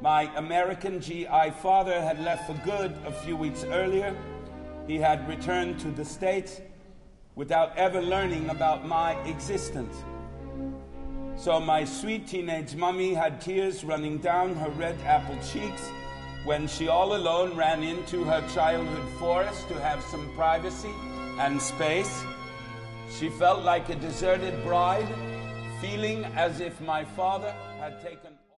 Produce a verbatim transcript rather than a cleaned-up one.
My American G I father had left for good a few weeks earlier. He had returned to the States without ever learning about my existence. So my sweet teenage mummy had tears running down her red apple cheeks when she all alone ran into her childhood forest to have some privacy and space. She felt like a deserted bride, feeling as if my father had taken